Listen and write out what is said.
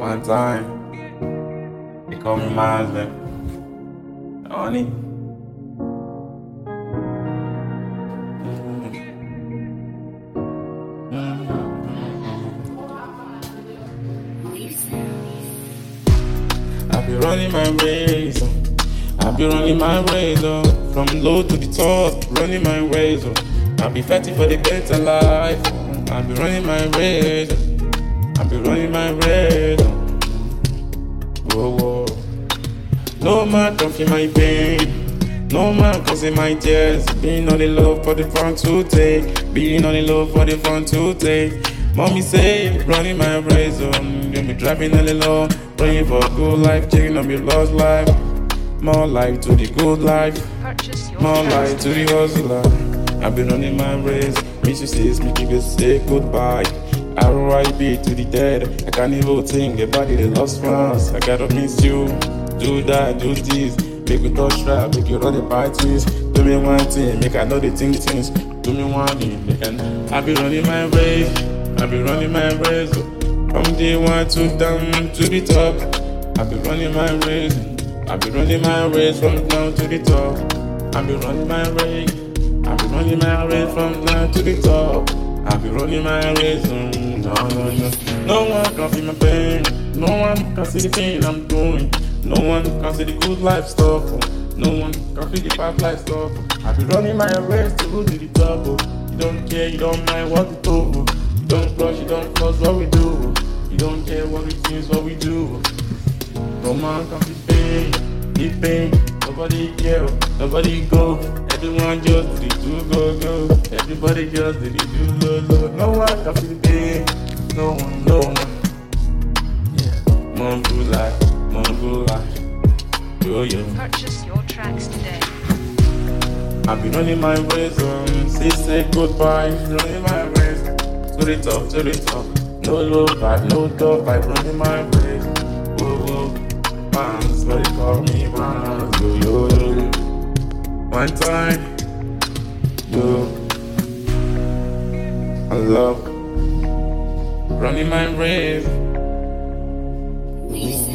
One time, they call me Mazda. Honey. I be running my race, I be running my race, from low to the top, running my race, I be fighting for the better life. I be running my race, I be running my race. Whoa, whoa. No man can feel my pain, no man can see my tears. Being on the love for the front to take, being on the love for the front to take. Mommy say, running my race, you be driving on the low, praying for good life, checking on your lost life. More life to the good life, more life to the hustler. I've been running my race, Mrs. says me give you say goodbye. R.I.P. to the dead, I can't even think about the lost ones. I gotta miss you, do that, do this. Make me touch rap, make you run the parties. Do me one thing, make I know the things. Do me one thing, make I be running my race, I be running my race. From day one to down to the top. I be running my race, I be running my race from down to the top. I be running my race, I be running my race from down to the top. I be running my race, no one can feel my pain, no one can see the thing I'm doing, no one can see the good life stuff, no one can feel the bad life stuff. I be running my race to go to the top. You don't care, you don't mind what we do, you don't crush, you don't cause what we do, you don't care what we think, what we do. No man can feel pain, nobody care, nobody go. Everyone just did it do go. Everybody just did it do low. No one can feel the pain. No one. Yeah. Mom life. Yo. Purchase your tracks today. I be running my race, say goodbye. Running my race to the top. No low vibe, no top vibe. Running my race. Whoa. Fans, but they call me fans. Yo. One time, yo, I love running my race.